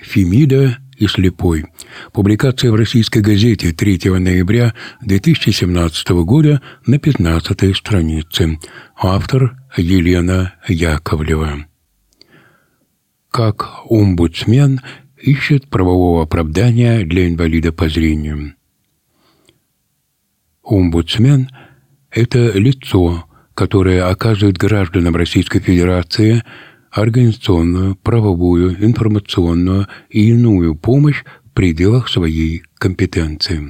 «Фемида и слепой». Публикация в российской газете 3 ноября 2017 года на 15-й странице. Автор Елена Яковлева. Как омбудсмен ищет правового оправдания для инвалида по зрению. Омбудсмен – это лицо, которое оказывает гражданам Российской Федерации организационную, правовую, информационную и иную помощь в пределах своей компетенции.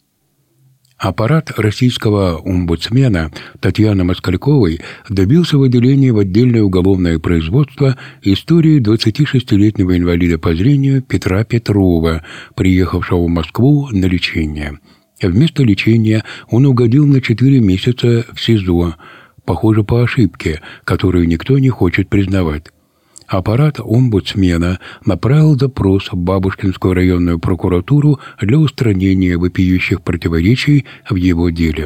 Аппарат российского омбудсмена Татьяны Москальковой добился выделения в отдельное уголовное производство истории 26-летнего инвалида по зрению Петра Петрова, приехавшего в Москву на лечение. Вместо лечения он угодил на 4 месяца в СИЗО, похоже, по ошибке, которую никто не хочет признавать. Аппарат омбудсмена направил запрос в Бабушкинскую районную прокуратуру для устранения вопиющих противоречий в его деле.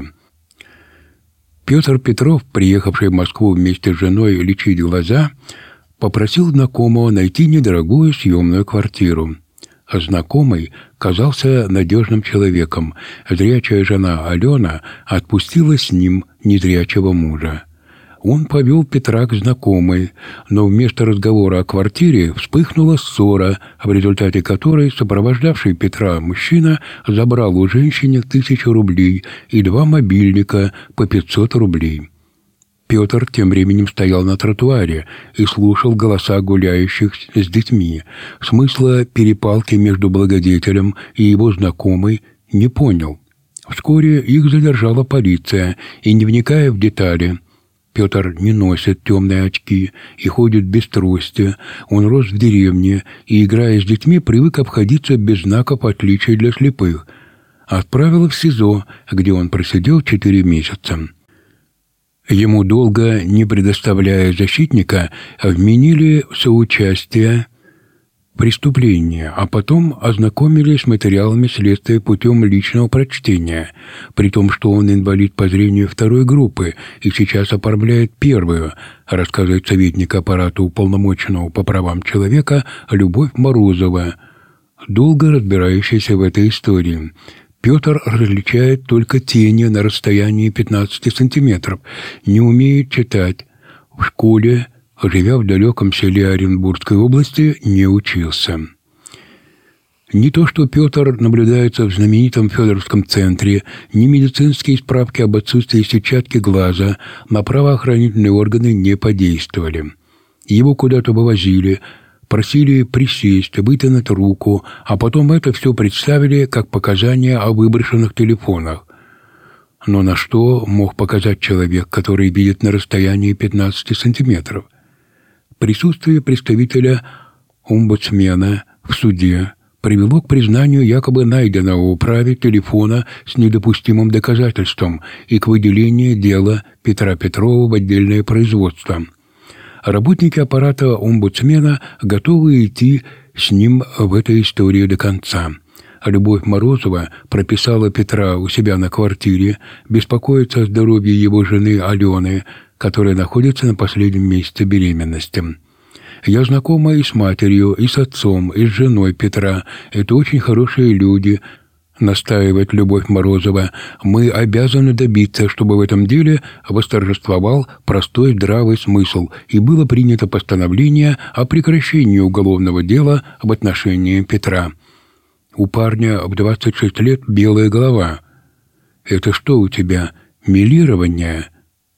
Петр Петров, приехавший в Москву вместе с женой лечить глаза, попросил знакомого найти недорогую съемную квартиру. Знакомый казался надежным человеком. Зрячая жена Алена отпустила с ним незрячего мужа. Он повел Петра к знакомой, но вместо разговора о квартире вспыхнула ссора, в результате которой сопровождавший Петра мужчина забрал у женщины 1000 рублей и 2 мобильника по 500 рублей. Петр тем временем стоял на тротуаре и слушал голоса гуляющих с детьми. Смысла перепалки между благодетелем и его знакомой не понял. Вскоре их задержала полиция, и, не вникая в детали, Петр не носит темные очки и ходит без трости. Он рос в деревне и, играя с детьми, привык обходиться без знаков отличия для слепых. Отправила в СИЗО, где он просидел 4 месяца. Ему, долго не предоставляя защитника, вменили в соучастие преступления, а потом ознакомились с материалами следствия путем личного прочтения, при том, что он инвалид по зрению 2-й группы и сейчас оформляет 1-ю, рассказывает советник аппарата уполномоченного по правам человека Любовь Морозова, долго разбирающаяся в этой истории. Петр различает только тени на расстоянии 15 сантиметров, не умеет читать. В школе, живя в далеком селе Оренбургской области, не учился. Не то, что Петр наблюдается в знаменитом Федоровском центре, ни медицинские справки об отсутствии сетчатки глаза на правоохранительные органы не подействовали. Его куда-то вывозили, просили присесть, вытянуть руку, а потом это все представили как показания о выброшенных телефонах. Но на что мог показать человек, который видит на расстоянии 15 сантиметров? Присутствие представителя омбудсмена в суде привело к признанию якобы найденного в управе телефона с недопустимым доказательством и к выделению дела Петра Петрова в отдельное производство. Работники аппарата омбудсмена готовы идти с ним в этой истории до конца. Любовь Морозова прописала Петра у себя на квартире, беспокоится о здоровье его жены Алены, которая находится на последнем месяце беременности. «Я знакома и с матерью, и с отцом, и с женой Петра. Это очень хорошие люди», — настаивает Любовь Морозова. «Мы обязаны добиться, чтобы в этом деле восторжествовал простой здравый смысл, и было принято постановление о прекращении уголовного дела в отношении Петра. У парня в 26 лет белая голова. Это что у тебя, мелирование?»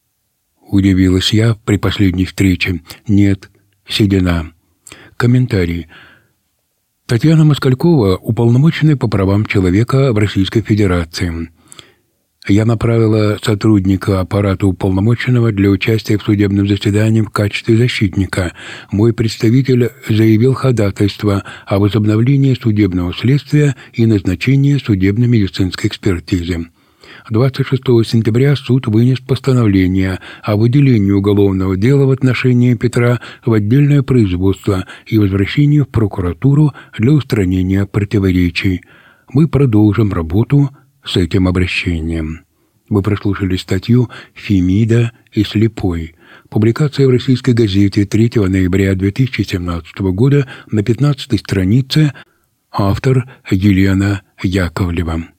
Удивилась я при последней встрече. «Нет, седина». Комментарий. Татьяна Москалькова, уполномоченная по правам человека в Российской Федерации. Я направила сотрудника аппарата уполномоченного для участия в судебном заседании в качестве защитника. Мой представитель заявил ходатайство о возобновлении судебного следствия и назначении судебно-медицинской экспертизы. 26 сентября суд вынес постановление о выделении уголовного дела в отношении Петра в отдельное производство и возвращении в прокуратуру для устранения противоречий. Мы продолжим работу с этим обращением. Вы прослушали статью «Фемида и слепой». Публикация в российской газете 3 ноября 2017 года на 15-й странице. Автор Елена Яковлева.